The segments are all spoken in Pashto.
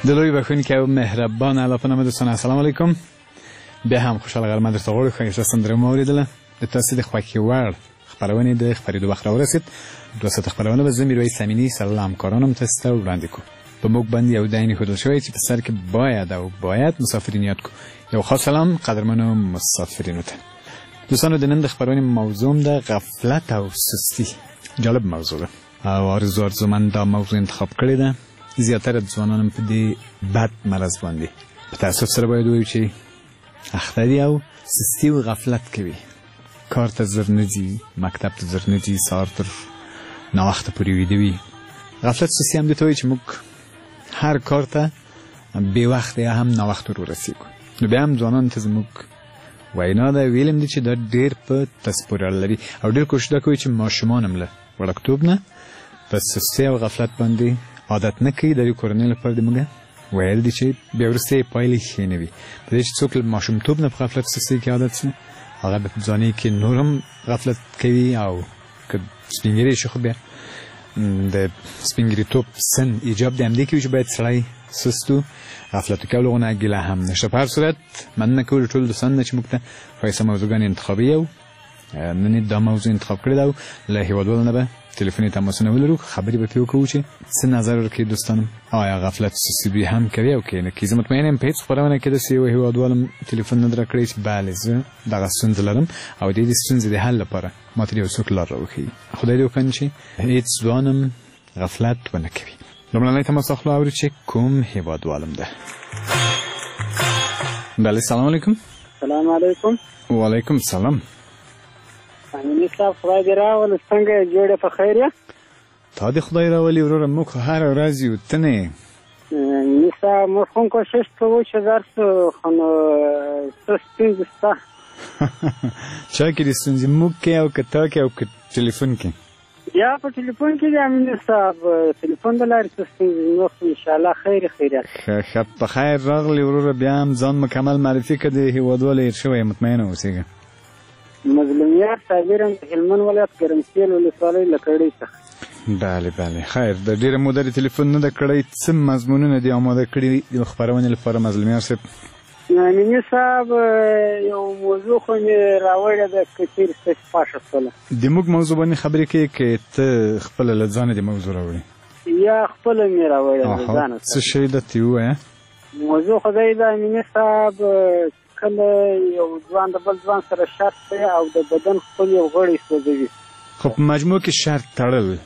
دلوی بخونکي او مهربان الله په نامه دوستان السلام علیکم. بیا هم خوشاله غرمه درته غواړو. ښایسته سندره مو اورېدله. د تاسې د خوښې وړ خپرونې د خپرېدو وخت راورسېد. 200 خپرونه به زه میرویس امیني سره له همکارانم تاسو ته وړاندې کوو. په موږ باندې یو دین ایښودل شوی چې په سر کې باید مسافرین یاد کړو. یو خاص سلام قدرمنو مسافرینو ته. دوستانو د نن د خپرونې موضوع د غفلت او سستی. جالب موضوع ده او آرزومند دا موضوع انتخاب کړې ده. زیاتره ځوانان په دې بد مرض باندې په تاسف سره باید وایو چې اخته دي او سستی او غفلت کوي. کار ته زر نه ځي، مکتب ته زر نه ځي، سهار تر ناوخته پورې ویده وي. غفلت سستی هم دې ته وایي چې موږ هر کار ته بې وخته یا هم ناوخته ورسېږو. نو بیا هم ځوانانو ته زموږ وینا ده ویلم دي چې دا ډېر په تاسو پورې اړه لري او ډېر کوشش دا کوي چې ماشومان هم له وړکتوب نه په سستۍ او غفلت باندې عادت نه کوي. د دې کورنۍ لپاره د موږ ویل دي چې بیا وروسته یې پایلې ښې نه وي. په دې چې څوک له ماشومتوب نه په غفلت سستۍ کې عادت شي، هغه به په ځوانۍ کې نور هم غفلت کوي او که سپین ږیری شي خو بیا د سپین ږیریتوب سن ایجاب د همدې کوي چې باید سړی سست و غفلت کولو نه ګیله هم نشته. په هر صورت مننه کوو ټول دوستانو نه چې موږ ته ښایسته موضوعګانې انتخابوي او نن یې دا موضوع انتخاب کړې ده او له هېوادوالو نه به تلیفوني تماسونه ولرو. خبرې به پرې وکړو چې څه نظر ورکړي دوستانو، آیا غفلت سستي دوی هم کوي او که نه کوي. زه مطمئن یم په هېڅ خپرونه کې داسې یو هېوادوال تلیفون نه درکړی چې بله زه دغه ستونزه لرم او د دې ستونزې د حل لپاره ما ته یو څوک لار راوښیي. خدای دې وکړي چې هېڅ ځوان غفلت ونه کوي. لومړنی تماس اخلو اورو چې کوم هېوادوالم ده. بله سلام علیکم. سلام علیکم. وعلیکم سلام. امیني صاحب خدای دې راولي، څنګه جوړه په خیر یې؟ تا دې خدای راولي وروره، موږ خو هره ورځ یو ته نه یې. امیني صاحب موږ هم کوشش کوو چې درس خو نو څه ستونزې شته. چا کې دې ستونزې موږ کې او که تا کې او که ټلیفون کې؟ یا په ټلیفون کې د امیني صاحب ټلیفون د لارې څه ستونزې نو خو انشاءالله خیریت. ښه په خیر راغلي وروره. بیا هم ځان مکمل معرفي که د هېوادوال هېر شوی مطمئنه اوسېږه. مظلومیار صابرم د هلمند ولایت ګرمسېل ولسوالۍ له کړۍ څخه. بله خیر. د ډېره موده د تلیفون نه ده کړی. څه مضمونونه دې اماده کړي د خپرونې لپاره مظلومیار صاحب؟ امیني صاحب یو موضوع خو مې راوړې ده که چېرې ستاسې خوښه شوله. د موږ موضوع باندې خبرې کوې که ته خپله له ځانه دې موضوع راوړې؟ یا خپله مې راوړې ده ځانه. څه شی ده ته ووایه. موضوع خو دی د امیني صاحب کله یو ځوان د بل ځوان سره شرط کوي او د بدن خپل یو غړی سوځوي. خو په مجموع کې شرط تړل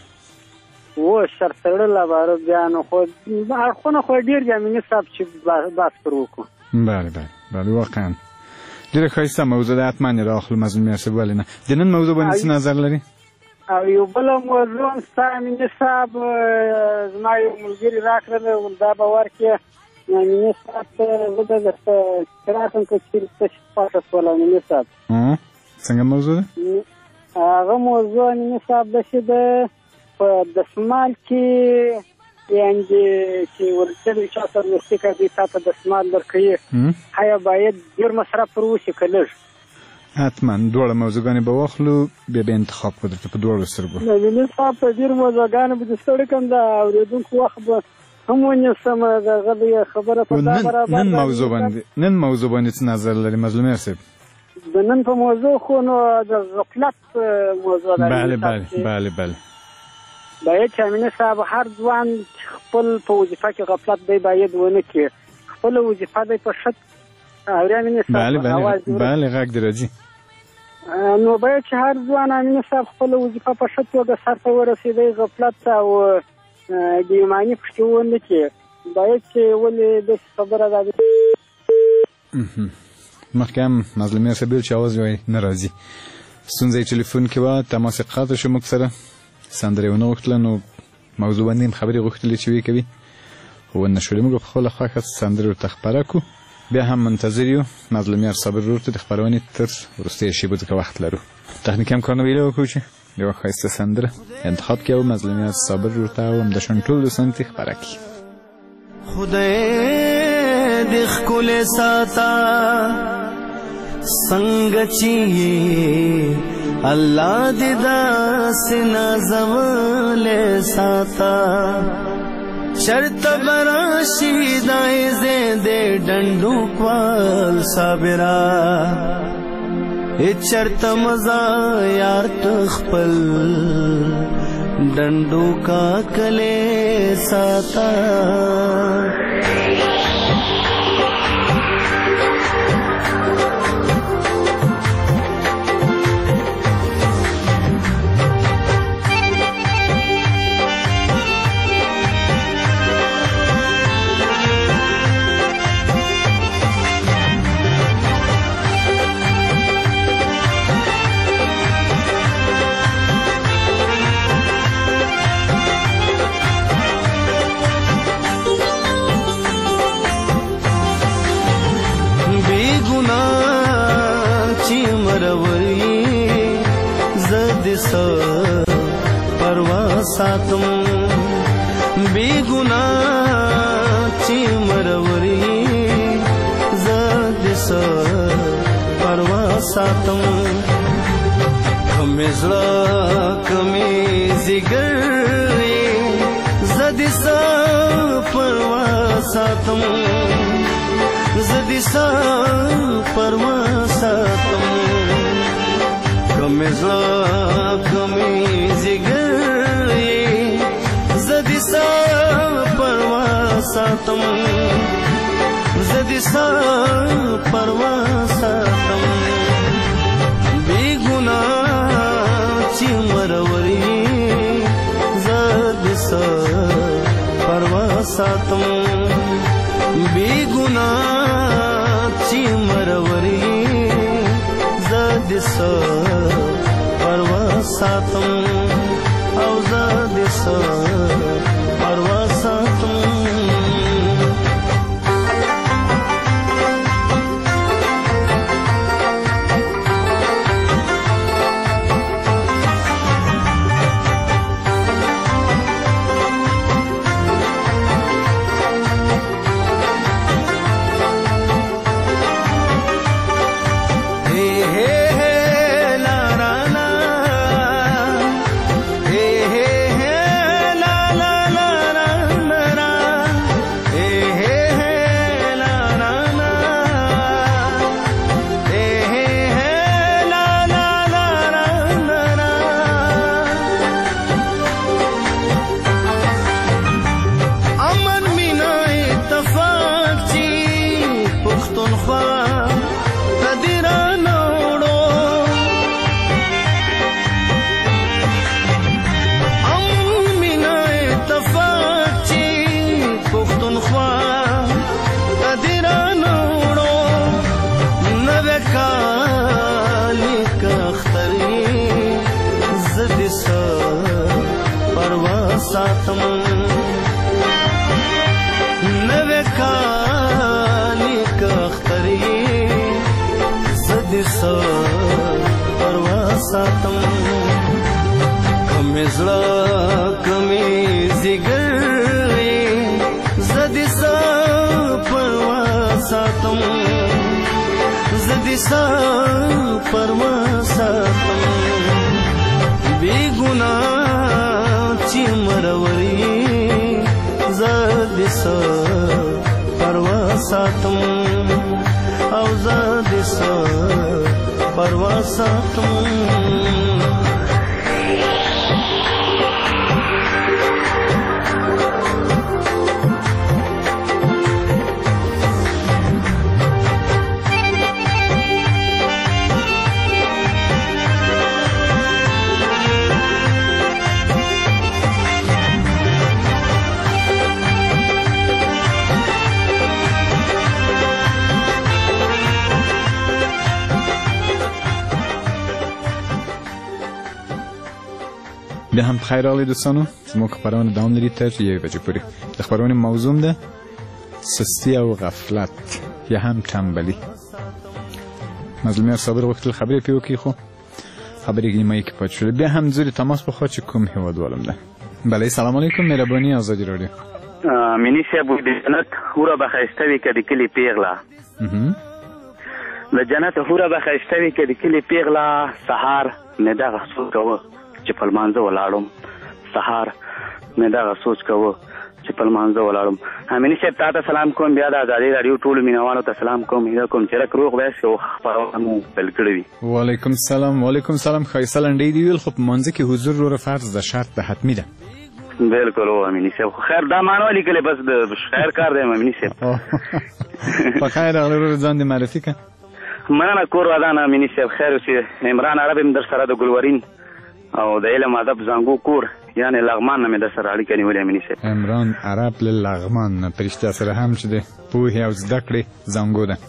شرط تړل عباره بیا نو خو اړخونه خو ډېر دي امیني صاحب چې بحث پر وکړو. بله واقعا ډېره ښایسته موضوع ده. حتما یې رااخلو مظلوم صاحب، ولې نه. د نن موضوع باندې څه نظر لري؟ او یو بله موضوع هم ستا امیني صاحب زما یو ملګري راکړله دا به ورکړې امیني صاحب ته زه به درته راتم که چېرې ستاسې خوښه شوله امیني صاحب. څنګه موضوع ده؟ هغه موضوع امیني صاحب داسې ده په دسمال کې یعنې چې ورسره چا سره دوستي کوي تا ته دسمال درکوي، آیا باید ډېر مصرف پر وشي که لږ؟ حتما دواړه موضوعګانې به واخلو، بیا به انتخاب کړو درته په دواړو سترګو. امیني صاحب په ډېرو موضوعګانو به دې ستړی کړم، د اورېدونکو وخت به هم ونیسم. دغه د خبره په دا برابر نن موضوع باندې څه نظر لري مظلوم صاحب؟ د نن په موضوع خو نو د غفلت موضوع ده. بله باید چې امیني صاحب هر ځوان خپل په وظیفه کې غفلت دی باید ونه کړي. خپله وظیفه دی په ښه اورې امیني صاحب بله غږ دې راځي. نو باید چې هر ځوان امیني صاحب خپله وظیفه په ښه توګه سرته ورسېدی، غفلت او بېایماني پکې ونه کړي. باید چې ولې داسې خبره ده. مخکې هم مظلومیر صاحب ویل چې اواز یې نه راځي. ستونزه یې ټلیفون کې وه، تماس یې قطع شو موږ سره. سندرې ونه غوښتله نو موضوع باندې هم خبرې غوښتلې چې ویې کوي خو ونه شولې. موږ په خپله خوښه سندرې ورته خپره کړو. بیا هم منتظر یو مظلومیار صابر ورور ته د خپرونې تر وروستیو شېبو ځکه وخت لرو. تخنیکي همکارانو ویلې وکړو چې یوه ښایسته سندره انتخاب کړي او مظلومیار صابر ورته او همداشان ټول دوستانو ته خپره کړي. خدای دې ښکلی ساته څنګه چې الله دې داسې نازولی ساته چرته براشي دای زیندې ډنډو کوال صابرا چرته مزا یار تخپل ډنډو کا کله ساتا परवा सातम बेगुना ची मरवरी जदिस परवा सातम कमेजला कमी जिगर जदिस परवा सातम जदिस परवा सातम कमेजला कमी जिगर जदिसा परवा सातम जदिसा परवा सातम बेगुना ची मरवरी जदिसा परवा सातम बेगुना ची मरवरी जदिसा परवा सातम او زادس परवा सातम सातम नवे काली कख्तरी जदिस परवा सातम कमेजला कमी जिगर जदिस परवा सातम जदिस परवा सातम बेगुना ची मरवरी जदिस परवा सातम او जदिस परवा सातम بیا هم بخیر راغلی دوستانو. زموږ خپرونه دوام لري تر 1 بجې پورې. د خپرونې موضوع ده سستی او غفلت یا هم تنبلی. مظلومیار صابر غوښتل خبرې پرې وکړي خو خبرې نیمایي کې پاتې شولې. بیا هم زوری تماس بخواه چې کوم هیوادوالم ده. بله سلام علیکم. مهرباني آزادی رادیو. مینی صاحب د جنت هوره به ښایسته وي که د کلي پیغله د جنت هوره به ښایسته وي که د کلي پیغله سهار مې دغه سوچ کوه چې په لمانځه ولاړم سهار مې دغه سوچ کوه چې په لمانځه ولاړم. امیني صاحب تا ته سلام کوم، بیا د ازادي راډیو ټولو مینوالو ته سلام کوم. هیله کوم چې رک روغ ویاست او خپرونه مو پیل کړې وي. وعلیکم السلام. وعلیکم السلام. ښایسته لنډۍ دې ویل، خو په مانځه کې حضور وروره فرض ده، شرط ده، حتمي ده. بالکل هو امیني صاحب. خو خیر دا معنی ولیکلې بس د شاعر کار دی امیني صاحب. په خیر راغلی وروره، ځان دې معرفي کړه. مننه. کور ودان امیني صاحب. خیر اوسې. عمران عرب یم در سره د ګلورین او د علم ادب زانګو کور یعنی لغمان نه مې در سره اړیکه نیولې امیني صاحب. عمران عرب له لغمان نه، په رښتیا سره هم چې د پوهې او زده کړې زانګو ده.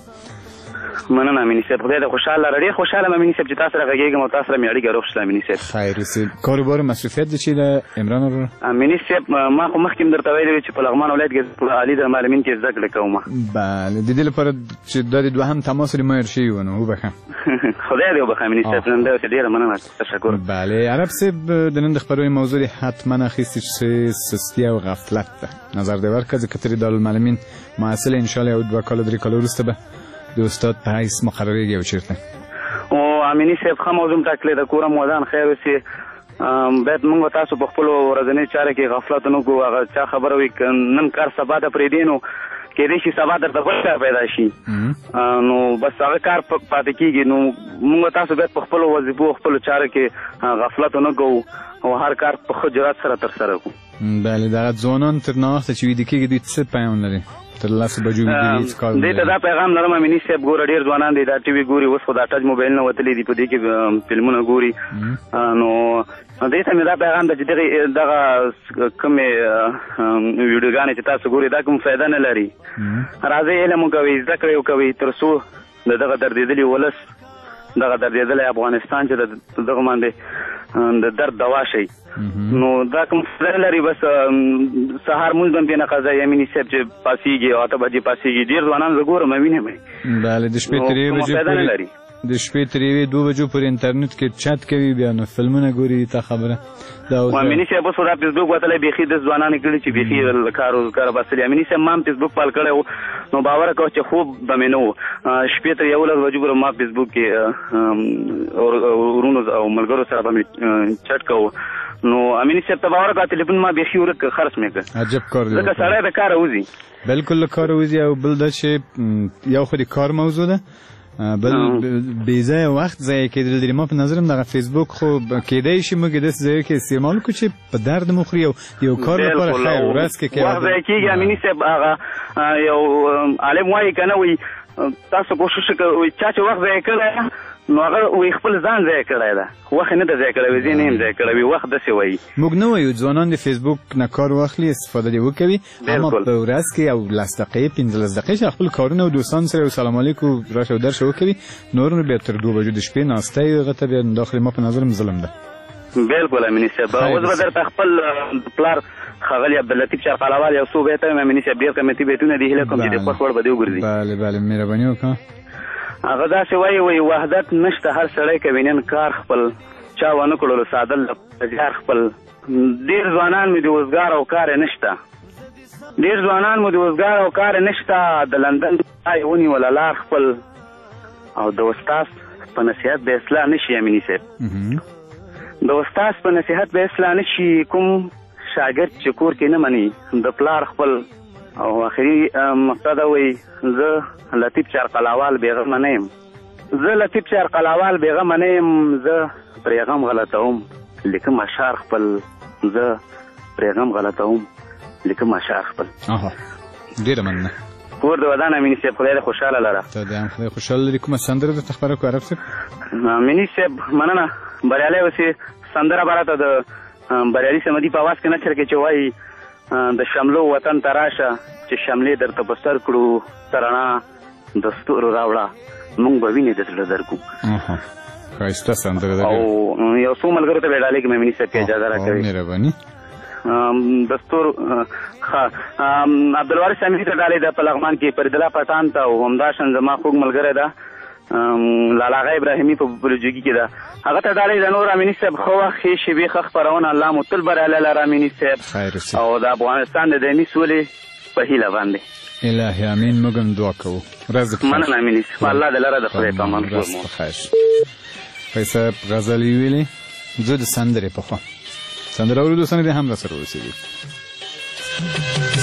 مننه امیني صاحب. خدای دې خوشحاله لري. ډېر خوشحاله یم امیني صاحب چې تاسو سره غږېږم او تاسو سره مې اړیکه روغ شله امیني صاحب. خیر اوسې. کاروبار مصروفیت دې چې د عمران وروره؟ امیني صاحب ما خو مخکې هم درته ویلي وي چې په لغمان ولایت کې په عالي د معلمین کې زده کړې کوم. بله، د دې لپاره چې دا د دوهم تماس لري ماهر شوي و، نو وبخښه. خدای دې وبخښه امیني صاحب. نن داسې ډېره مننه، تشکر. بله عرب صاحب، د نن د خپرونې موضوع دې حتما اخیستې چې سستي او غفلت ده. نظر دې ورکړه ځکه ترې دارالمعلمین محصل انشاءالله یو 2 کاله 3 کاله وروسته به د استاد په حیث مقرریږي او چېرته. او امیني صاحب ښه موضوع م ټاکلې ده. کور ودان خیر اوسې. باید موږ تاسو په خپلو ورځنۍ چاره کې غفلت ونه کړو. هغه چا خبره وي نن کار سبا ته پرېږدي، نو کېدای شي سبا درته بل کار پیدا شي، نو بس هغه کار پاتې کېږي. نو موږ تاسو باید په خپلو وظیفو خپلو چاره کې غفلت ونه کوو او هر کار په ښه جرات سره ترسره کړو. بله، دغه ځوانان تر ناوخته چې ویده کېږي دوی څه پیغام لري؟ تر 10 بجو ویده هېڅ کار نه لري. دې ته دا پیغام لرم امیني صاحب، ګوره ډېر ځوانان دي دا ټي وي ګوري، اوس خو دا ټچ موبایل نه وتلي دي، په دې کې فلمونه ګوري. نو دې ته مې دا پیغام ده چې دغه کومې ویډیوګانې چې تاسو ګورئ دا کوم فایده نه لري. راځئ علم وکوئ، زده کړې وکوئ، تر څو د دغه دردېدلي ولس، دغه دردېدلی افغانستان چې دغه باندې د درد دوا شي، نو دا کوم فایده لري. بس سهار مونځ هم پرې نه قضایي امیني صاحب چې پاسېږي او 8 بجې پاسېږي. ډېر ځوانان زه ګورم وینم. بله، د شپې تر 1 بجې پورې د شپې تر 1-2 بجو پورې انټرنیټ کې چت کوي، بیا نو فلمونه ګوري. تا خبره امیني صاحب اوس دا فیسبوک وتلی بیخي د ځوانانو کړي چې بیخي کار روزګار باسلي. امیني صاحب ما هم فیسبوک پال کړی و، نو باور کوه چې خوب به مې نه و. شپې تر 11 بجو پورې ما فیسبوک کې ورونو او ملګرو سره به مې چټ کوو. نو امیني صاحب ته باور کوه تلیفون ما بیخي ورک خرڅ مې کړ. عجب کار دی، ځکه سړی د کاره وځي. بالکل له کاره وځي. او بل دا چې یو خو د کار موضوع ده، بل بې ځایه وخت ضایع کېدل دي. ما په نظرم دغه فیسبوک خو کېدای شي موږ داسې ځایو کې استعمال کړو چې په درد مو خوري او یو کار لپاره خیر ورځ کې وخت ضایع کېږي. امیني صاحب هغه یو عالم وایي که نه وایي تاسو کوشش کوئ چا چې وخت ضایع کړی نو هغه وایي خپل ځان ضایع کړی ده، وخت نه ده ضایع کړی وي، ځینې هم ضایع کړی وي. وخت داسې وایي. موږ نه وایو ځوانان د فیسبوک نه کار واخلي، استفاده دې وکوي، اما په ورځ کې یو 10 دقیقې 15 دقیقې چې خپل کارونه او دوستان سره یو سلام علیکم راشه او درشه وکوي، نور نو بیا تر 2 بجو د شپې ناسته یې هغه ته بیا داخل ما په نظرم ظلم ده. بالکل امیني صاحب. اوس به درته خپل پلار ښاغلي عبداللطیف چرقلوال یو څو بیته وایم امیني صاحب، ډېر قیمتي بیتونه دي، هیله کوم چې د خوښ وړ به دې وګرځي. بله بله، مهرباني وکړه. هغه داسې وایي وحدت نشته، هر سړی کوي نن کار خپل، چا ونه کړلو سادل جار خپل. ډېر ځوانان مې د وزګار او کار نشته، ډېر ځوانان مو د وزګار او کار نشته، د لندن ځای ونیوله لار خپل، او د استاد په نصیحت به اصلاح نشي امیني صاحب. د استاد په نصیحت به اصلاح نشي. کوم شاګرد چې کور کې نه مني د پلار خپل، او آخري مقصد وایي زه لطیف چرقلاوال بېغمه نه یم، زه لطیف چرقلاوال بېغمه نه یم، زه پرېغم غلطوم لیکم اشعار خپل، زه پرېغم غلطوم لیکم اشعار خپل. ډېره مننه. کور د ودان امیني صاحب، خدای دې خوشحاله لره. ته دې هم خدای خوشحاله لري. کومه سندره درته خپره کړو عرب صاحب؟ امیني صاحب مننه. بریالی اوسې. سندره به راته د بریالي صمدي په اواز کې نشر کې چې وایي د شملو وطن ته راشه چې شملې درته په سر کړو، ترڼا د ستورو راوړه موږ به وینې د زړه درکو. ښایسته سندره ده. او یو څو ملګرو ته به ډالۍ کړم امیني صاحب، اجازه راکوي. مهرباني. د ستورو عبدالوارث امیني ته ډالۍ ده په لغمان کې، فریدالله پټان ته، او همداشان زما خوږ ملګری ده لالاغه ابراهیمي په بلوجګي کې ده، هغه ته ډالۍ ده. نور امیني صاحب ښه وخت ښې شېبې ښه خپرونه، الله مو تل بریالی لره امیني صاحب، او د افغانستان د دایمي سولې په هیله باندې. الهي امین. موږ هم دعا کوو. مننه امیني صاحب. الله دې لره د خدای په امان کور مو. پیسه غزل یې ویلې، زه د سندرې په خوا سندره اورېدو سندرې هم راسره اوسېږي.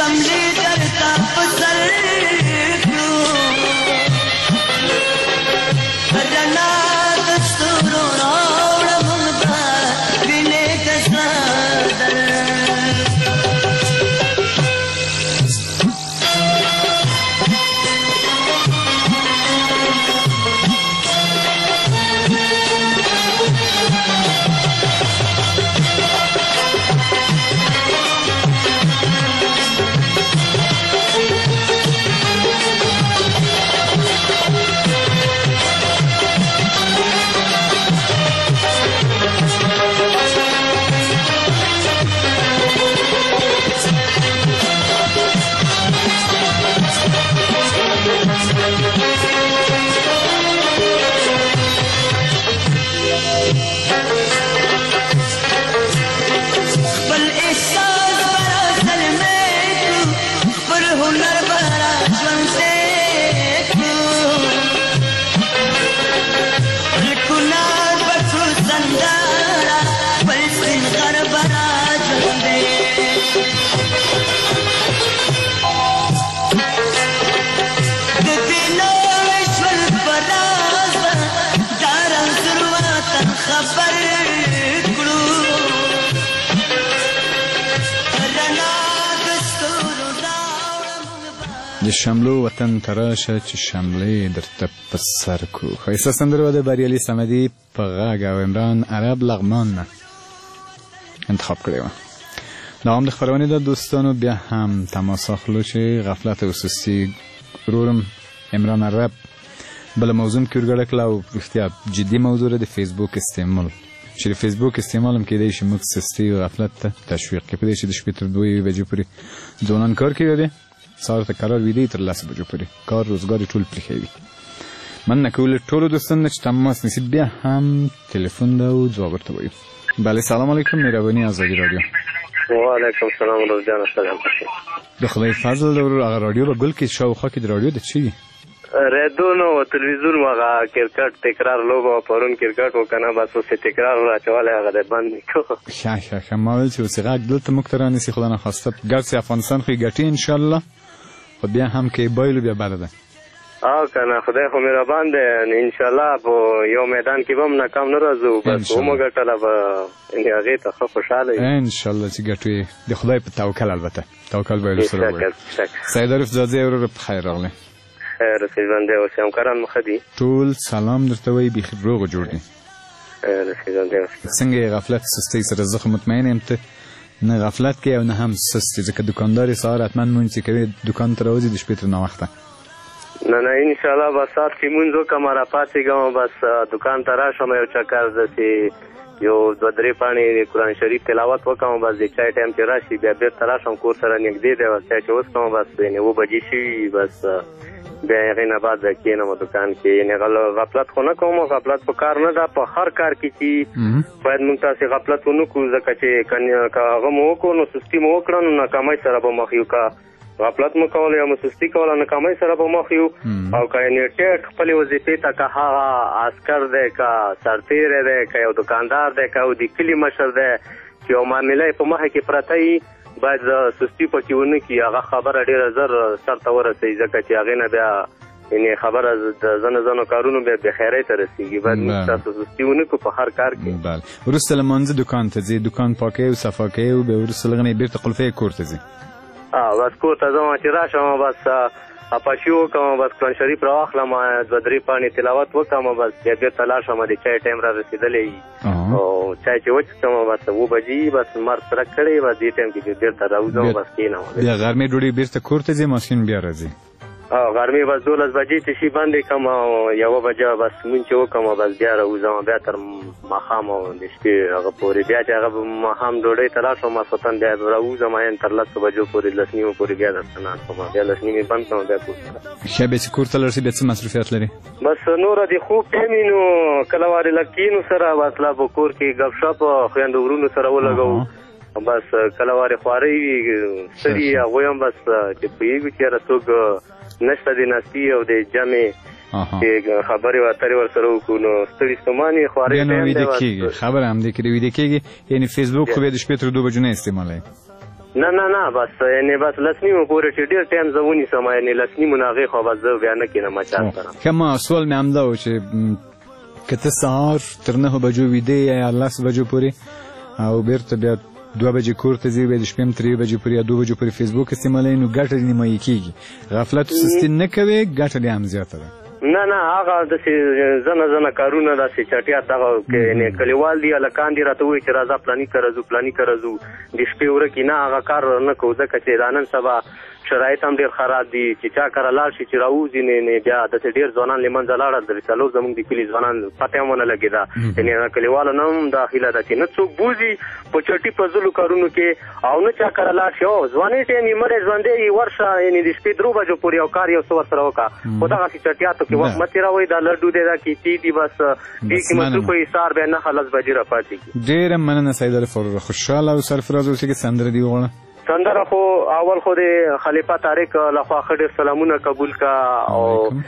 شملې درته په سر کړو رڼا د ستورو راوړه موږ به وینې د زړه د شملو وطن ته راشه چې شملې درته په سر کړو. ښایسته سندره د بریالي صمدي په غږ او عمران عرب لغمان نه انتخاب کړې وه. دا هم د خپرونې د دوستانو بیا هم تماس اخلو چې غفلت او سستي ورورم عمران عرب بله موضوع کې ورګډه کړله او رښتیا جدي موضوع ده د فیسبوک استعمال چې د فیسبوک استعمال هم کېدی شي موږ سستي او غفلت ته تشویق کړي. کېدای شي د شپې تر 2 بجې پورې ځوانان کار کوي دی سهار ته قرار ویدی تر 10 بجو پورې کار روزګار ټول پرېښوي. مننه کول ټولو دوستانو چې تماس نیسي بیا هم تلیفون ده او ځواب ورته وایو. بله سلام علیکم مهرباني آزادي رادیو. وعلیکم سلام ورور جان سلام. د خدای فضل د ورور هغه رادیو به ګل کې شاوخوا کې د رادیو د چی ریډیو نو تلویزیون هغه کرکټ تکرار لوبه پرون کرکټ وکنه بس اوس تکرار راچواله هغه د بند نکو ښه ما ویل چې اوس هغه دلته موږ ته رانیسي خو نه خواسته ګرځي افغانستان خو ګټي ان شاء الله خو بیا هم کې بایلو بیا بده ده کنه خدای خو مهربان دی ان شاء الله په یو میدان کې هم ناکام نه راځو بس کومه ګټله به هغه ته خوشاله ان شاء الله چې ګټوي د خدای په توکل البته توکل به سره وي. سید عارف زاده ورور په خیر راغلی. خیر رسیدنده اوسې همکاران مخه دي ټول سلام درته وایي بیخي روغ جوړ دي. رسیدنده اوسې څنګه غفلت سستۍ سره زه خو مطمئن یم ته نه غفلت کوي او نه هم سستي ځکه دوکاندار یې سهار حتما مونځ چې کوي دوکان ته راوځي د شپې تر ناوخته نه انشاءالله به سهار چې مونځ وکړم راپاڅېږم بس دوکان ته راشم یو چکر داسې یو 2-3 پاڼې قرآن شریف تلاوت وکړم بس د چای ټایم چې راشي بیا بېرته راشم کور سره نږدې دی بس چای چې وڅښم بس یعنې 9 بجې شوي بس بیا هغې نه بعد کښېنم دوکان کې یعنې غفلت خو نه کوم غفلت په کار نه ده په هر کار کې چې باید موږ تاسې غفلت ونه کړو ځکه چې که هغه مو وکړو نو سستي مو وکړه نو ناکامۍ سره به مخ یو که غفلت مو کوله یا مو سستي کوله ناکامۍ سره به مخ یو او که یعنې ټیټ خپلې وظیفې ته که هغه عسکر دی که سرتیری دی که یو دوکاندار دی که یو د کلي مشر دی چې یو معامله یې په مخه کې پرته وي باید سستي پکې ونه کړي هغه خبره ډېره زر سر ته ورسوي ځکه چې هغې نه بیا یعنې خبره د ځنو کارونو بیا بېخیرۍ ته رسېږي باید موږ تاسو سستي ونه کړو په هر کار کې. وروسته له مانځه دوکان ته ځې دوکان پاکوي او صفا کوي او بیا وروسته لږ نه یې بېرته قلفی کور ته ځي. بس کور ته ځم چې راشم بس اپاشي وکړم بس قرآن شریف راواخلم 2-3 پاڼې تلاوت وکړم بس بیا بېرته لاړ شم د چای ټایم را رسېدلی او چای چې وڅښم بس 9 بجې بس لمر سره کړی بس دې ټایم کې بېرته راوځم بس کښېنم بیا غرمې ډوډۍ بېرته کور ته ځې ماسپښین بیا راځي. غرمې بس 12 بجې چې شي بندې کړم او 1 بجه بس لمونځ چې وکړم بس بیا راوځم بیا تر ماښام او د شپې هغه پورې بیا چې هغه ماښام ډوډۍ ته لاړ شم ماسخوتن بیا راوځم تر 10 بجو پورې 10:30 پورې بیا درته ناست وم بیا 10:30 بند کړم بیا کور ته. ښه بیا چې کور ته لاړ شې بیا څه مصروفیات لري؟ بس نوره د خوب ټایم وي نو کله وارې لږ کښېنو سره بس لا په کور کې ګپ شپ خویندو ورونو سره ولګوو بس کله وارې خوارۍ وي ستړي هغوی هم بس چې پوهېږو چې یاره څوک نشته د ناستي او د جمع چې خبرې اترې ورسره وکړو نو ستړي ستومانې خوارۍ ټایم دی خبره همدې کې د ویده کېږي یعنې فیسبوک خو بیا د شپې تر 2 بجو نه استعمالوي نه بس یعنې بس لس نیمو پورې چې ډېر ټایم زه ونیسم یعنې لس نیمو نه هغې خوا بس زه بیا نه کښېنم چا سره. ښه ما سوال مې همدا و چې که ته سهار تر 9 بجو ویده یا 10 بجو پورې او بیرته بیا 2 بجې کور ته ځې بیا د شپې هم 3 بجې پورې یا 2 بجو پورې فیسبوک استعمالوې نو ګټه دې نیمایي کېږي. غفلت او سستي نه کوې ګټه دې هم زیاته ده. نه هغه داسې زنه کارونه داسې چټیات دغه یعنې کلیوال دي هلکان دي راته وایي چې راځه پلاني کره ځو د شپې ورکې نه هغه کار نه کوو ځکه چې دا نن سبا شرایط هم ډېر خراب دي چې چا کره لاړ شي چې راوځي نه بیا داسې ډېر ځوانان له منځه لاړل د څلور زموږ د کلي ځوانان پته هم ونه لګېده یعنې کلیوالو نه هم دا هیله ده چې نه څوک بوځي په چټي په ځلو کارونو کې او نه چا کره لاړ شي او ځوانۍ ټایم یې مړی ژوندی ورشه یعنې د شپې 3 بجو پورې یو کار یو څه ورسره وکړه خو دغسې چټیاتو کې وخت مه تېروئ دا لډو دی دا کیسې دي بس دې کې مصروفه یې سهار بیا 9 بجې راپاتې کړي. ډېره مننه سید الفروغ خوشحاله او سرفراز اوسئ که سندره دې وغواړه. سندره خو اول خو د خلیفه طارق لخوا ښه ډېر سلامونه قبول کا او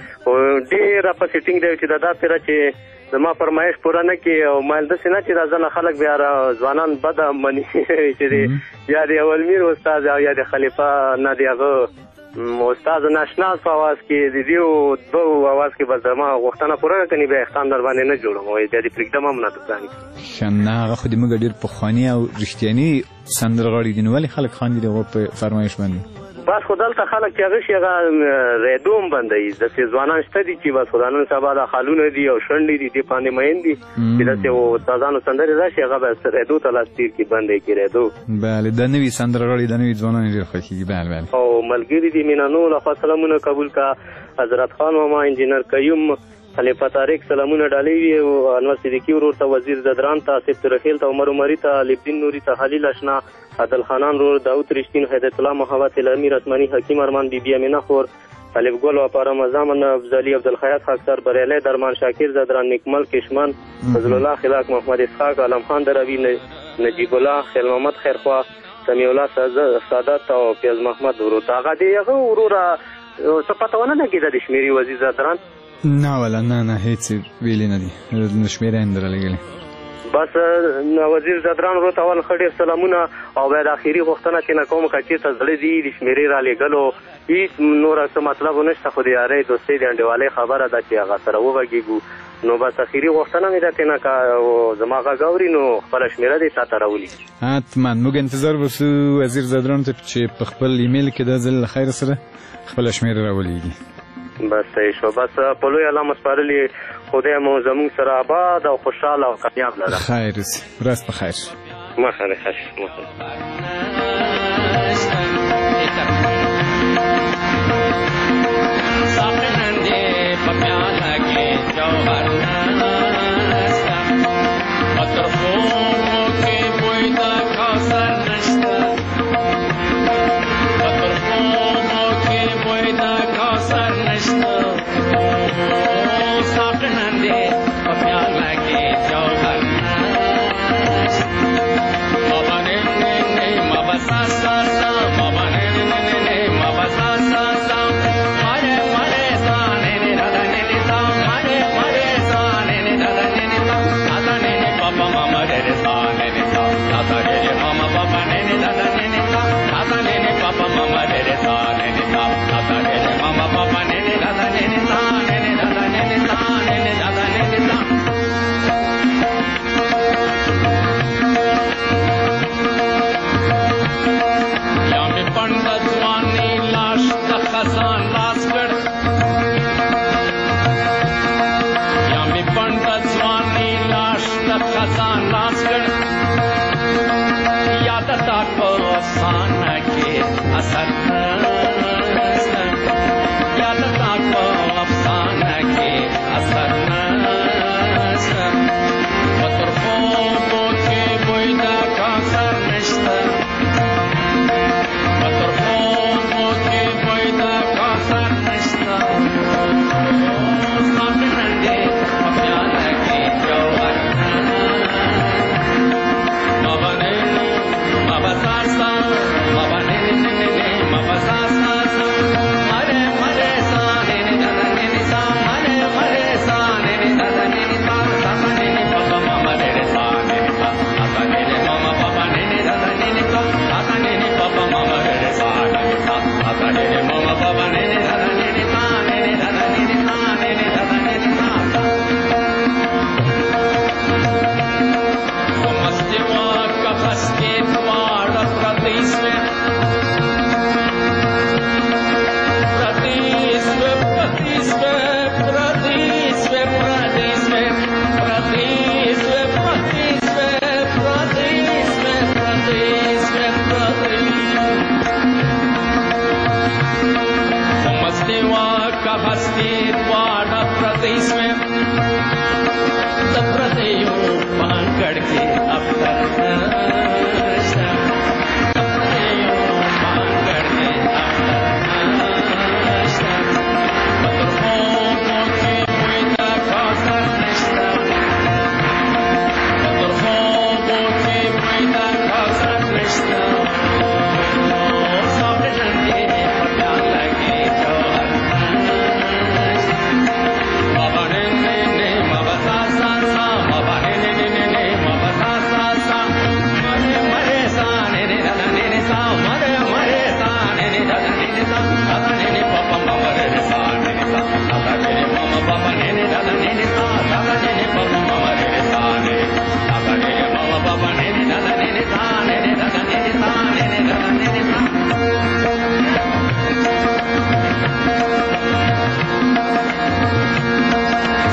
ډېره په سیټینګ دی چې دا داسې ده چې زما فرمایش پوره نه کړي او مایل داسې نه چې دا ځنه خلک بیا ځوانان بده مني چې یا د اولمیر استاد او یا د خلیفه نه د هغه استاد ناشناس په اواز کې د دې دوه اواز کې بس زما غوښتنه پوره نه کړي بیا احسان در باندې نه جوړم او بیا د پرېږدم هم نه دوکاني ښه نه هغه خو د موږ ډېر پخواني او رښتیني سندرغاړي دي نو ولې خلک خاندي د هغو په فرمایش باندې بس خو دلته خلک چې هغه شي هغه ریډو هم بندوي داسې ځوانان شته دي چې بس خو نن سبا دا خالونه دي او شونډې دي دې باندې مین دي چې داسې استادانو سندرې راشي هغه به ریډو ته لاس تیر کړي بند یې کړي ریډو بله د نوي سندرغاړي د نوي ځوانان ډېر خوښېږي بله او ملګري دي مینانو لخوا سلامونه قبول کا حضرت خان ماما انجینر قیوم خلیفه طارق سلامونه ډالۍ وي او انور صدیقي ورور ته وزیر زدران ته آصف ترخیل ته عمر عمري ته لیبدین نوري ته خلیل اشنا عادل خانان رور داود رشتین هدایت الله محبت الامیر اسماني حکیم ارمان بیبي امینه خور طالب ګل وپاره مزامن افضلی عبدالخیاط خاکسر بریلی درمان شاکر زدران نیکمل کشمن فضل الله خلاق محمد اسحاق علم خان دروي نجیب الله خیل محمد خیرخوا سمیع الله سادات او پیاز محمد ورور ته هغه دی هغه وروره څه پته ونه لګېده د شمیري وزیر زدران نه ولا نه هیڅ ویلي نه دي شمیره هم درلګلې بس وزیر زدران ورو ته اول ښه ډېر سلامونه او بیا د اخري غوښتنه چې نه کوم که چېرته زړه دي د شمیرې رالیږلو هېڅ نوره څه مطلب نشته خو د یارۍ دوستۍ د انډیوالۍ خبره ده چې هغه سره وغږېږو نو بس اخري غوښتنه مې ده که نه که زما غږ اوري نو خپله شمیره دې تا ته راولي حتما موږ انتظار وسو وزیر زدران ته چې په خپل ایمیل کې دا ځل له خیر سره خپله شمیره راولېږي بس صحیح شو بس په لوی الله مو سپارلي خدای مو زموږ سره آباد او خوشحاله او کامیاب لره خیر اوسې ورځ په خیر مخه دې ښه شي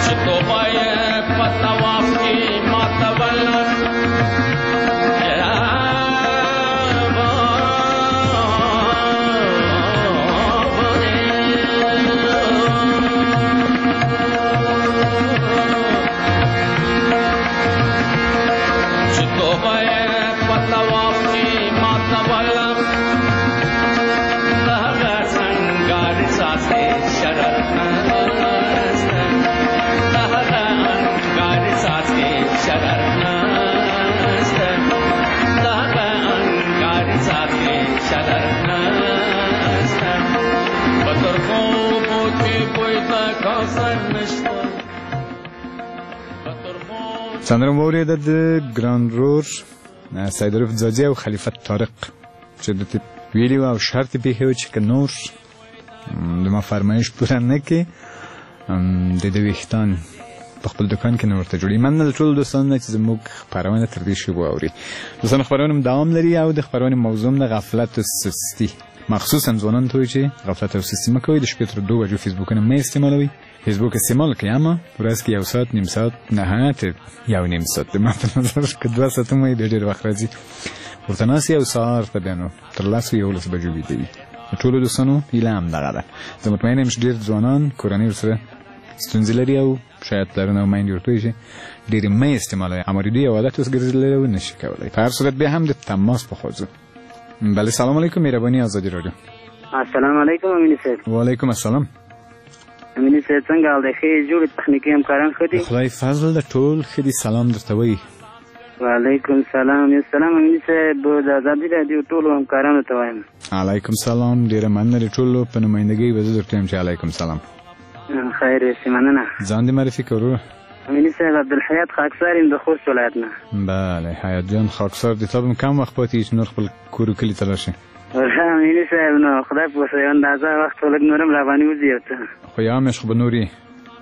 سندره مو اوریده د ګران رور سید عارف ځاځي او خلیفه طارق چې د ویلي او شرط پیښه و چې که نور د ما فرمایش پوره نه کړي د دې ویښتان په خپل دکان کې نه ورته جوړي. مننه ټول دوستانو چې زموږ خپرونه تر دې شی واوري. دوستانو خپرونه دوام لري او د خپرونې موضوع د غفلت او سستی، مخصوصا ځوانان ته چې غفلت او سستی مه کوئ. د شپې تر 2 بجو فیسبوکونه مه استعمالوئ. فیسبوک استعمال کړئ اما ورځ کې 1 ساعت نیم ساعت نهایت 1.5 ساعت د ما په نظر که 2 ساعته مو یې ډېر وخت راځي ورته ناست یې او سهار ته بیا نو تر 10-11 بجو ویده وي. ټولو دوستانو هیله هم دغه ده. زه مطمئن یم چې ډېر ځوانان کورنۍ ورسره ستونزې لري او شاید پلرونه او میندې ورته وایي چې ډېرې مه یې استعمالوئ، امریدي یو عادت اوس ګرځېدلی او نه شي کولی. په هر صورت بیا هم د تماس په خوا ځو. بله سلام علیکم، مهرباني ازادي راډیو. السلام علیکم امیني صاحب. وعلیکم السلام. امیني صاحب څنګه حال دی؟ ښه جوړې تخنیکي همکاران ښه دي؟ خدای فضل ده، ټول ښه دي. سلام درته وایي. وعلیکم سلام. یو سلام امیني صاحب د ازادي راډیو ټولو همکارانو ته وایم. علیکم سلام. ډېره مننه د ټولو په نمایندګۍ به زه درته وایم چې علیکم سلام. خیر یې مننه. ځان دې معرفي کړه وروره. امیني صاحب عبدالحیات خاکسار یم د خوست ولایت نه. بله حیات جان خاکسار دې تا به کم وخت پاتې چې نور خپل کور و کلي ته لاړ شې؟ امیني صاحب نو خدای په وسه یو اندازه وخت لږ نور هم راباندې وځي یو څه، خو یوه میاشت خو به نور یې؟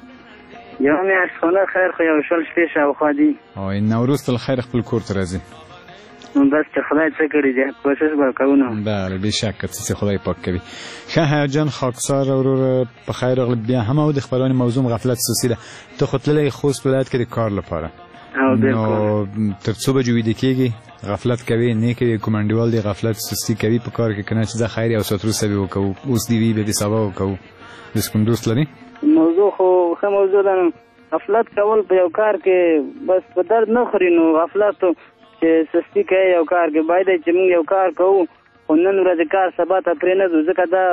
یوه میاشت خو نه، خیر خو یو شل شپې شاوخوا دي. او نوروز تل خیر خپل کور ته راځي. بس چې خدای څه کړي دي کوشش به کوو نو. بله بېشکه څه چې خدای پاک کوي. ښه حیات جان خاکسار وروره په خیر راغلی. بیا هم او د خپرونې موضوع غفلت سوسي ده. ته خو تللی خوست ولایت کې د کار لپاره، نو تر څو بجو ویده کېږي؟ غفلت کوي نه کوي؟ کوم انډیوال دی غفلت سستی کوي په کار کې که نه چې زه خیر یو ساعت وروسته به وکوو، اوس دې وي بیا دې سبا وکوو؟ داسې کوم دوست لري؟ موضوع خو ښه موضوع ده. غفلت کول په یو کار کې بس په درد نه خوري. نو غفلت چې سستی کوي یو کار کې باید چې موږ یو کار کوو خو نن ورځ کار سبا ته پرې نه ځو، ځکه دا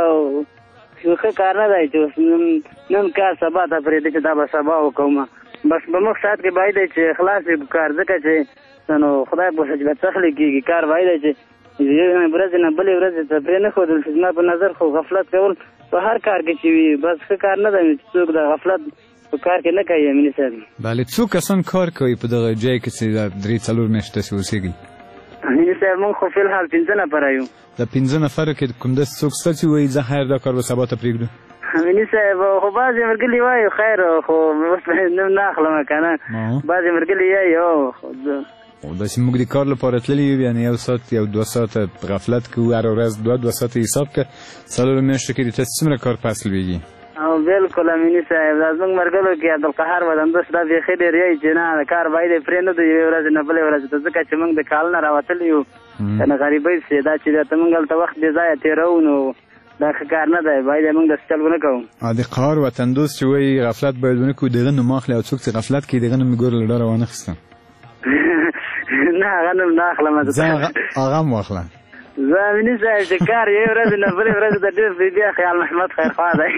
ښه کار نه دی چې نن کار سبا ته پرېږدي چې دا به سبا وکوم. بس په مخ ساعت کې باید چې خلاص وي کار، ځکه چې نو خدای په سجده څخلی کېږي کار باید چې ورځې نه بلې ورځې ته پرې نه ښودل شي. زما په نظر خو غفلت کول په هر کار کې چې وي بس ښه کار نه دی چې څوک د غفلت په کار کې نه کوي. امیني صاحب بله څو کسان کار کوي په دغه ځای کې چې 3-4 میاشتې داسې اوسېږي؟ امیني صاحب موږ خو فی الحال 5 نفره یو. د 5 نفرو کې کوم داسې څوک شته چې وایي زه خیر دا کار به سبا ته پرېږدو؟ امیني صاحب خو بعضې ملګري وایي خیر خو اوس نوم نه اخلم که نه، بعضې ملګري یایي داسې موږ د کار لپاره تللي یو یعنې 1 ساعت یا 2 ساعته غفلت کوو، هره ورځ 2 ساعته حساب که 4 میاشتو کې د تاسې څومره کار په اصل ویږي؟ او بالکل امیني صاحب دا زموږ ملګرو کې عبدالقهار ودندوس دا بیخي ډېر یایي چې نه کار باید یې پرې نه دو یوې ورځې نه بلې ورځې ته، ځکه چې موږ د کال نه راوتلي یو که نه غریبۍ پسې دا چې ته موږ هلته وخت بې ځایه تېروو نو دا ښه کار نه دی، باید یې موږ داسې چل ونه کوو. د قهار وطندوس چې وایي غفلت باید ونه کړو، د هغه نوم اخلي او څوک چې غفلت کوي د هغه نوم مې ګوره له ډاره وانخېسته. نه هغه نوم نه اخلم زه هغه هم واخله. زه امیني صاحب چې کار یوې ورځې نه بلې ورځې ته ډېر بیا خیال محمد خیرخوا دی.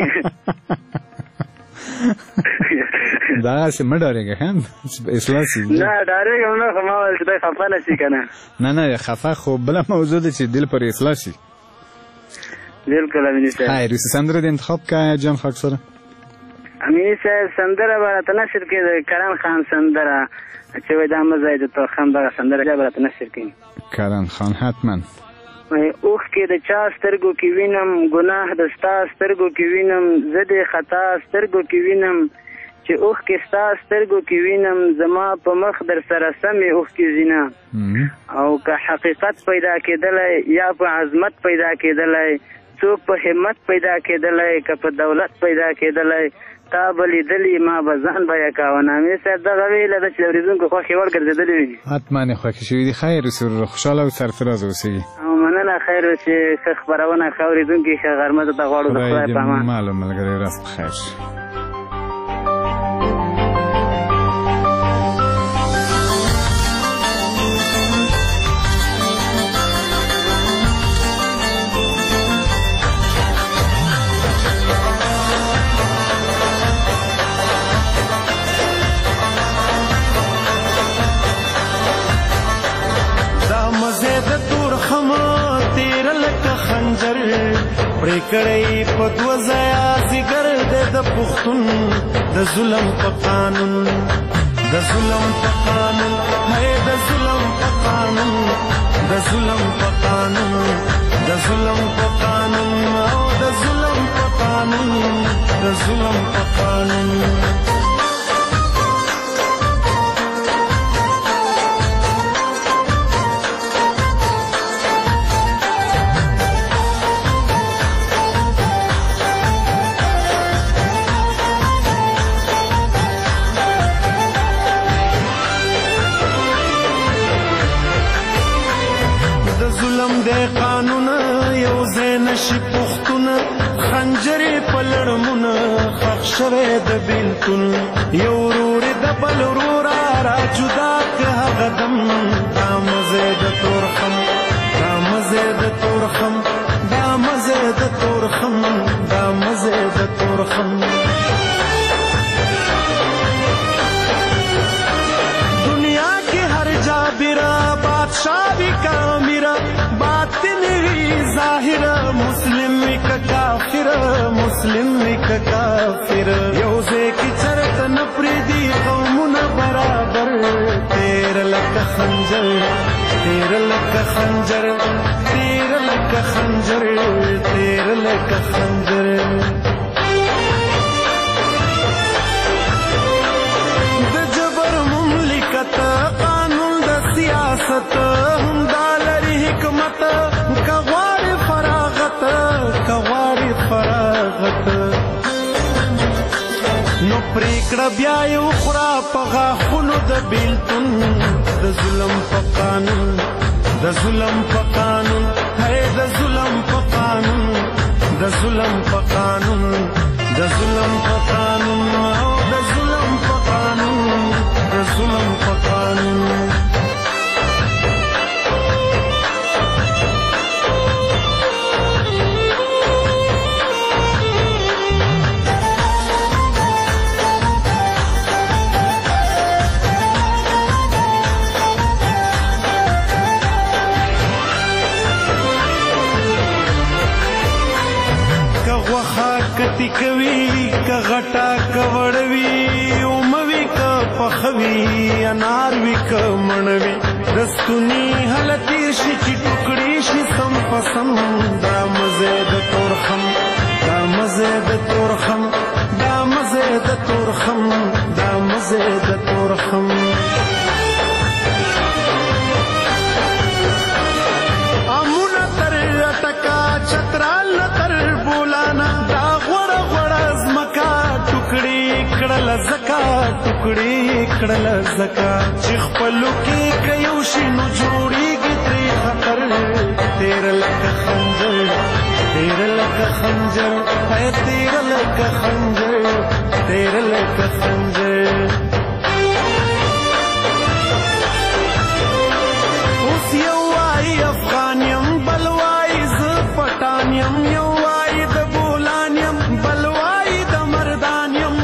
دغسې مه ډارېږه ښه اصلاح شي. نه ډارېږم نه، خو ما ویل چې دی خفه نه شي که نه. نه خفه خو بله موضوع ده چې دې لپاره اصلاح شي. بالکل امیني صاحب. خیر روسي سندره د انتخاب که جان خاکساره؟ امیني صاحب سندره به راته نشر کړي د کرن خان سندره چې وایي دا مه ځای د توخم دغه سندره بیا به راته نشر کړي. کرن خان حتما. اوښکې د چا سترګو کې وینم، ګناه د ستا سترګو کې وینم، زه د خطا سترګو کې وینم، چې اوښکې ستا سترګو کې وینم، زما په مخ در سره سمې اوښکې ځینه. او که حقیقت پیدا کېدلی یا په عظمت پیدا کېدلی، څوک په همت پیدا کېدلی که په دولت پیدا کېدلی، تا به لیدلي ما به ځان بیه کوه نامې صاحب دغه ویله ده چې د اورېدونکو خوښې وړ ګرځېدلې وي حتما یې خوښې شوي دي خیر اوسې ورور خوشحاله او سرفراز اوسېږي او مننه خیر چې ښه خپرونه ښه اورېدونکي ښه غرمه ته غواړو د خدای په امان معلوم ملګری ورځ په خیر شي پریکړی په دوه ځایه ځیګر دی د پښتون د ظلم په قانون د ظلم په قانون هی د ظلم په قانون د ظلم په قانون د ظلم په قانون او د ظلم په قانون د ظلم په قانون د قانون یو ځای نشي پښتون خنجرې په لړمونه ښخ شوی د بېلتون یو ورور د بل وروره را جدا که هغه دم دا مزې د تورخم دا مزې د تورخم دا مزې د تورخم دا مزې د تورخم دنیا کې هر جابره بادشاہ وي کامیره باطن وی ظاهر مسلم وی که کافر مسلم وی که کافر یو ځای کې چرته نه پرېږدي قومونه برابر تیر لکه خنجر تیر لکه خنجر تیر لکه خنجر تیر لکه خنجر د جبر مملکت قانون د سیاست هم دا لري حکمت کغواری فراغت کغواری فراغت نو پریکړه بیا یو خورا په غاښونو د بېلتون د ظلم په قانون د ظلم په قانون هی د ظلم په قانون د ظلم په قانون د ظلم په قانون او د ظلم په قانون د ظلم په قانون کتی کوي که غټا کوړوي اوموي که پخوي انار وي که مڼوي دستونی حلتیر شي چې ټوکړي شي سم پسم دا مزې د تورخم دا مزې د تورخم دا مزې د تورخم دا مزې د تورخم امونه تر ټکا چترال تر بولانا کړل زکا ټوکړي کړل زکا چې خپلو کې کيو شي نو جوړيږي ترې خطر تیر لکه خنجر تیر لکه خنجر ہے تیر لکه خنجر تیر لکه خنجر اوس یو وايي افغانیم بل وايي ز پټانیم یو وايي د بولانیم بل وايي د مردانیم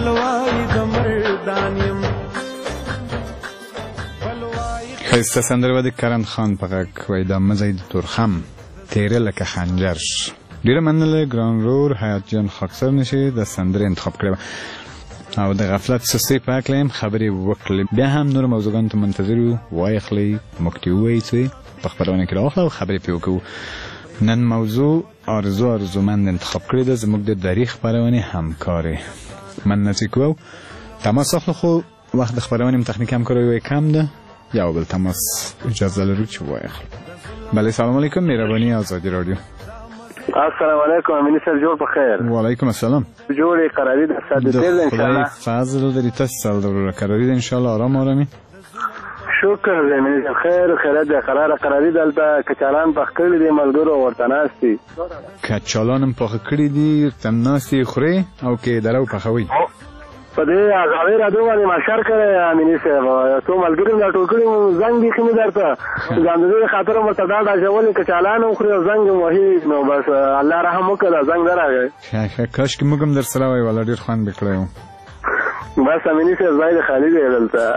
ښایسته سندره به د کرن خان په غږ وایي دا مزی د تورخم تیره لکه خنجر ډېره مننه ګران ورور حیات جان خاکسر نشي د سندرې انتخاب کړې او د غفلت سستۍ په هکله هم خبرې وکړلې بیا هم نور موضوعګانو ته منتظر یو وایي اخلئ موږ ته ووایئ څه په خپرونه کې راواخله او خبرې پرې وکړو نن موضوع ارزومند انتخاب کړې ده زموږ د دری خپرونې همکارې مننه چې کوو تماس اخلو خو وخت د خپرونې تخنیکي همکارۍ کم ده یا بل تماس اجازه لرو چې وایخ بله سلام علیکم مهربانی آزادی رادیو السلام علیکم امینی صاحب جوړ په خیر. وعلیکم السلام. جوړې قراري د ساده تیر ان شاء الله. فضل لري تاسو سره قراري ان شاء الله آرام آرامي. شکر دې امینی صاحب خیر خیرات ده قراري دلته کچالان پخ کړی دي ملګرو ورته ناستي. کچالان هم پخ کړی دي ورته ناستي خوري او کې درو پخوي. په دې هغه را دوه باندې مشر کړی امینی صاحب ته ملګری لا ټوکړي زنګ دي خمه درته ځان دې خاطر مو صدا دا ژولې کچالان او خوري زنګ وਹੀ نو بس الله رحم وکړه زنګ دراغه. کاش کې موږ هم در سره وای ولا ډیر خوان وکړو. بس امینی صاحب زاید خالد دلته.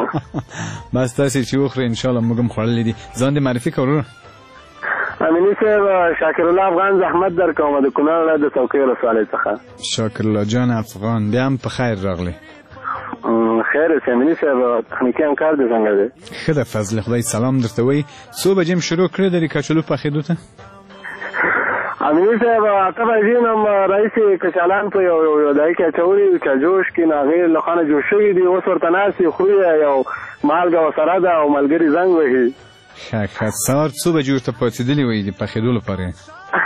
بس تاسو چې وخورئ ان شاء الله موږ هم خوړلې دي. ځان دې معرفي کړو. امینی صاحب شاکر الله افغان زحمت در کوم د کونړ د څوکۍ ولسوالۍ څخه. شاکر الله جان افغان بیا هم په خیر راغلی. خیر اوسې امینی صاحب تخنیکي همکار دې څنګه دی؟ ښه ده فضل خدای سلام درته وایي. څو بجې هم شروع کړی د کچالو پخېدو ته؟ امینی صاحب اته بجې نم راهیسې کچالان په یو ځای کې اچولي چې جوش کې نو هغې له خانه جوش شوي دي اوس ورته ناست یو خوري یو مالګه ورسره ده او ملګري زنګ وهي. ښه سهار څو بجې ورته پاڅېدلي وایي د پخېدو لپاره یې؟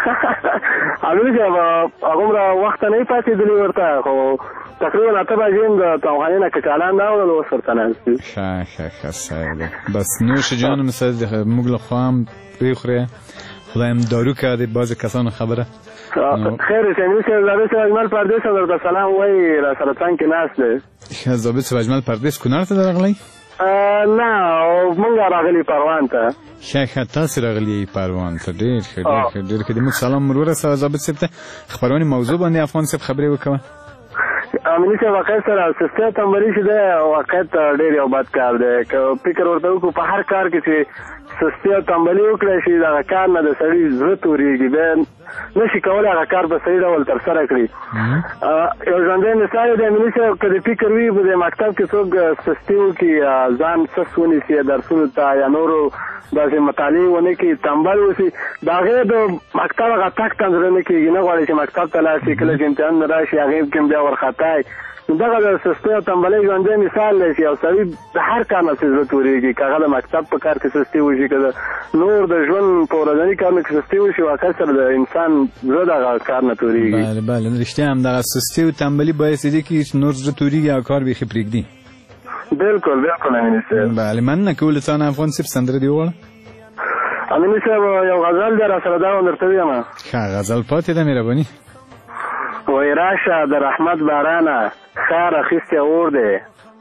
امینی صاحب هغومره وخته نه یې پاڅېدلي ورته خو تقریبا اته بجې هم د توخانې نه کچالان راوړل اوس ورته ناست دي. ښه صحیح ده. بس نوش جانم موږ له خوا هم پرېخورې خدایم دارو کرده بعض کسان خبره. خیر امینی صاحب ضابط اجمل پردیس درته سلام وایي را سره څنګ کې ناست دی. ضابط اجمل پردیس کونړ ته راغلی؟ نه موږ راغلي پروان ته. ښه تاسو راغلي پروان ته. ډېر ښه ډېر ښه. سلام ورسوه ضابط صاحب ته. خبرونې موضوع باندې افغان صاحب خبرې وکړه. امینی صاحب واقعیت سره سستی تنبلي چې دی واقعیت ډېر یو بد کار دی. که فکر ورته وکړو په هر کار کې چې سستی او تنبلي وکړی شي دغه کار نه د سړي زړه تورېږي بیا نشي کولی هغه کار په صحیح ډول ترسره کړي. یو ژوندی مثال دی امیني صاحب که د فکر وي په دې مکتب کې څوک سستي وکړي ځان سست ونیسي درسونو ته یا نورو داسې مطالعې ونه کړي تنبل اوسي د هغې د مکتب هغه تګ ته زړه نه کېږي نه غواړي چې مکتب ته لاړ شي کله چې امتحان راشي هغې کې بیا ورخطای. دغه د سستۍ او تنبلۍ ژوندی مثال دی چې یو سړي د هر کار نه چې زړه تورېږي که هغه د مکتب په کار کې سستي وشي که د نور د ژوند په ورځني کارونو کې سستي وشي واقع سره د انسان زړه دغه کار نه تورېږي. بله رښتیا همدغه سستي او تنبلي باعث دي چې نور زړه تورېږي او کار بیخي پرېږدي. بالکل امیني صاحب. بله مننه کوو له تا نه افغان صاحب سندره دې وغواړه. امیني صاحب یو غزل دی راسره دا درته ویم. ښه غزل پاتې ده مهرباني. وای راشه د رحمت بارانه خار اخیستی اور دی.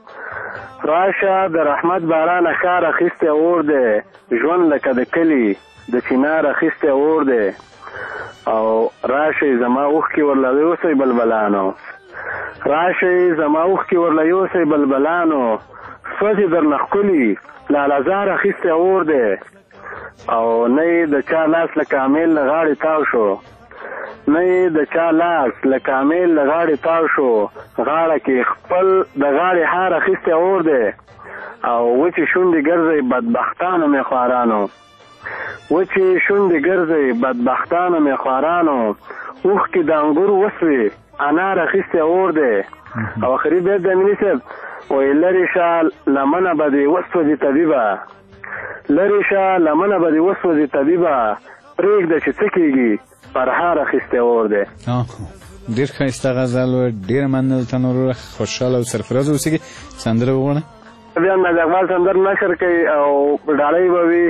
راشه د رحمت بارانه خار اخیستی اور دی. ژوند لکه د کلي د چنار اخیستی اور دی. او راشئ زما اوښکې ورله یوسئ بلبلانو. راشئ زما اوښکې ورله یوسئ بلبلانو. سوځي درنه ښکلي لالهزار اخیستی اور دی. او نه د چا لاس له کامل له غاړې تاو شو. نه د چا لاس له کامل له غاړې تاو شو. غاړه کې خپل د غاړې هار اخیستی اور دی. او وچې شونډې ګرځئ بدبختانو میخوارانو. وچې شونډې ګرځئ بدبختانو میخوارانو. اوښکې د انګور وسوې انار اخیستی اور دی. او آخري بیت د امیني صاحب وایي لرې شه لمنه به دې وسوځي طبیبه. لرې شه لمنه به دې وسوځي طبیبه. پرېږده چې څه کېږي پرهار اخیستی اور دی. ډېر ښایسته غزل و. ډېره مننه درته نوروره خوشحاله او سرفراز اوسېږي. سندره وغواړه. بیا ناز اقبال سندر نشر کوي او ډالۍ به وي.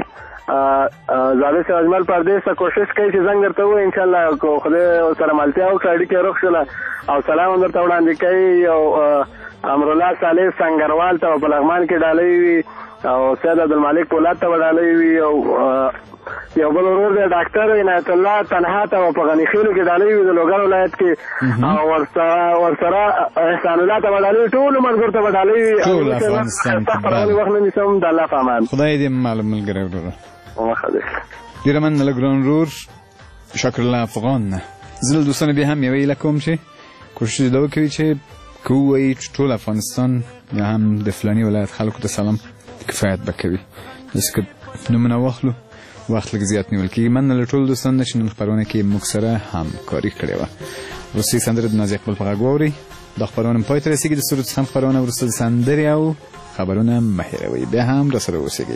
ضابط صاحب اجمل پردیس ته کوشش کوي چې زنګ درته ووایي انشاءالله که خدای سره ملتیا وکړه اړیکې روغ شوله او سلام هم درته وړاندې کوي. او امرالله صالح سنګروال ته په لغمان کې ډالۍ وي او سید عبدالمالک پولاد ته به ډالۍ وي. او یو بل ورور دی ډاکټر عنایت الله تنها ته په غني خیلو کې ډالۍ وي د لوګر ولایت کې. او ورسره احسان الله ته به ډالۍ وي. ټولو ملګرو ته به ډالۍ وي. ټول افغانستان ته وخت نه نیسم د الله په امان. خدای دې معلوم ملګری وروره. مخه دې ډېره مننه له ګران ورور شکر الله افغان نه. زه له دوستانو بیا هم یوه هیله کوم چې کوشش دا وکړي چې که ووایي چې ټول افغانستان یا هم د فلاني ولایت خلکو ته سلام کفایت به کوي. داسې که نومونه واخلو وخت لږ زیات نیول کېږي. مننه له ټولو دوستانو نه چې نن خپرونه کې موږ سره همکاري کړې وه. وروستۍ سندره د نازي اقبال په غږ واورئ. دا خپرونه پای ته رسېږي. د سرود څخه خپرونه وروسته د سندرې او خبرونه مه هېروئ. بیا هم راسره اوسېږئ.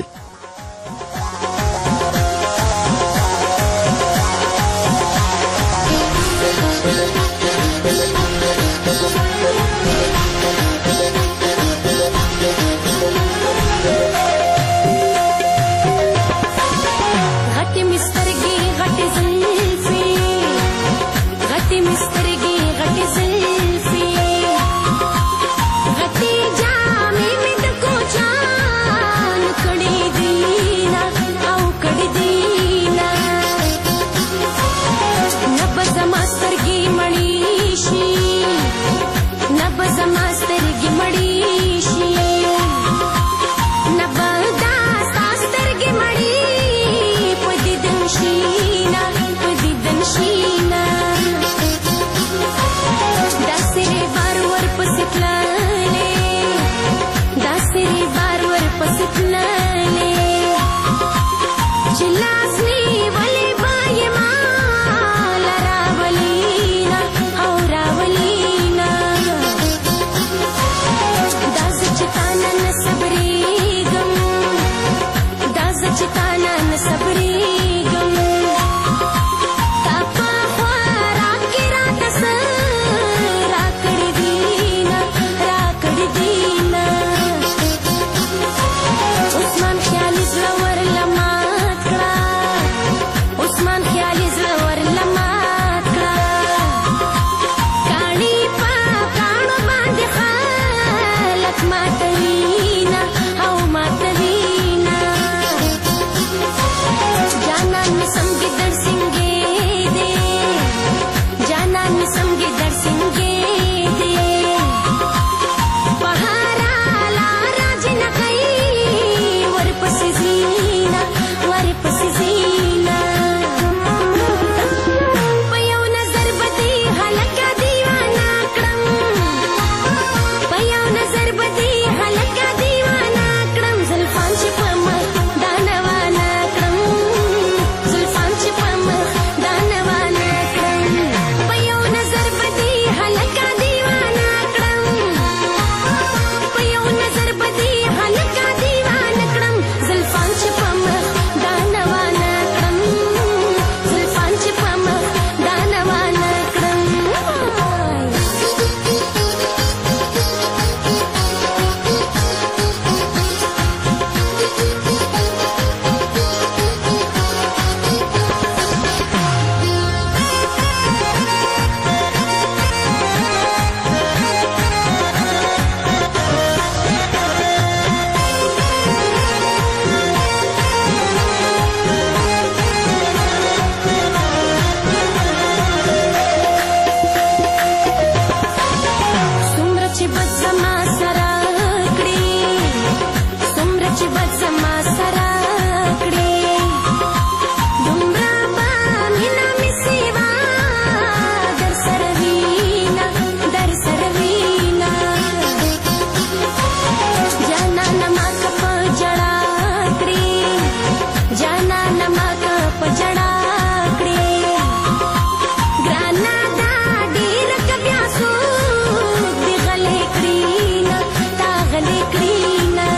کړینه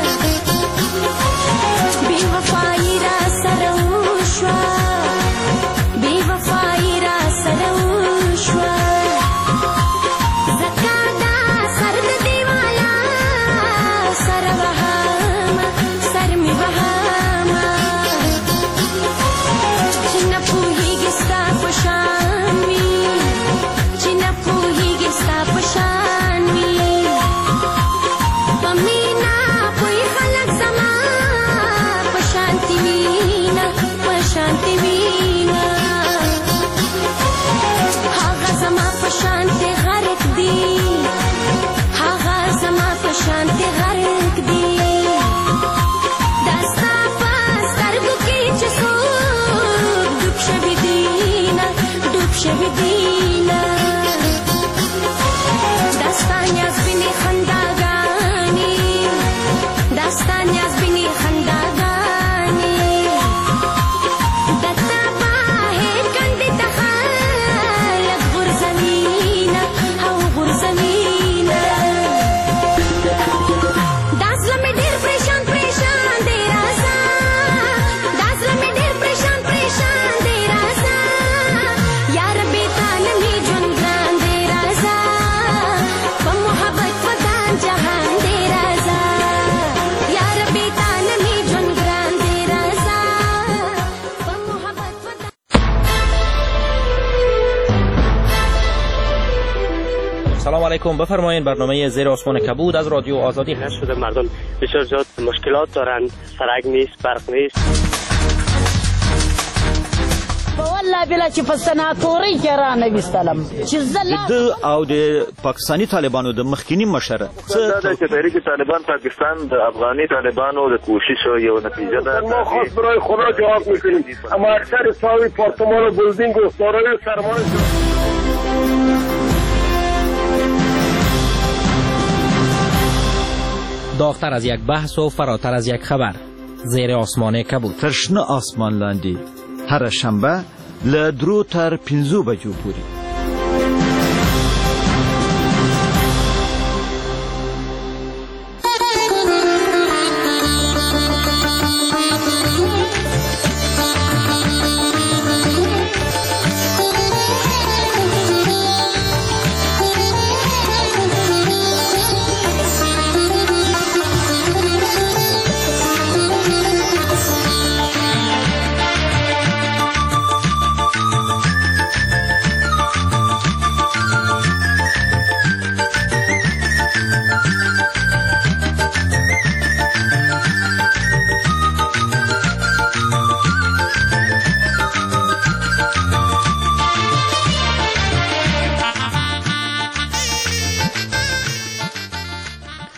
بې وفایي را سره وشوه بې وفایي را سره وشوه ځکه دا سر د دیواله سره وهمه سر مې وهمه چې نه پوهېږي ستا په شان وي چې نه پوهېږي ستا په شان وي په مینه پوهې خلک زما په شانتې وینه په شانتې وینه هغه زما په شانتې غرق دي هغه زما په شانتې غرق دي دا ستا په سترګو کې چې څوک ډوب شوي دینه ډوب شوي دینه دا ستا نیازبینې خنداګانې دا ستا نیازبینې خنداګانې د تا باهر کندې ته خلک غورځوینه او غورځوینه دا زړه مې ډېر پریشان پریشان دی راځه دا زړه مې ډېر پریشان پریشان دی راځه یار بې تا نه مې ژوند ګران دی راځه په محبت ودان جهان دی راځه یار بې تا نه مې ژوند ګران دی راځه په محبت ودان سلام علیکم. بفرمایید برنامه زیر آسمان کبود از رادیو آزادی هست. شده مردم بسیار زیاد مشکلات دارن، سرک نیست، برق نیست. والله بلا چې په سناتورۍ کې رانویستلم چې زه د او د پاکستاني طالبانو د مخکینی مشر دا د تحریک طالبان پاکستان د افغاني طالبانو د کوشش یو نتیجه ده. ما خاص برای خدا جواب میکنیم، اما اکثر ساوی پارتمان و بلدینگ و سارای سرمان داغتر از یک بحث و فراتر از یک خبر. زیر آسمان کبود. تر شنه آسمان لاندې هر شنبه له 3 تر 5 بجو پورې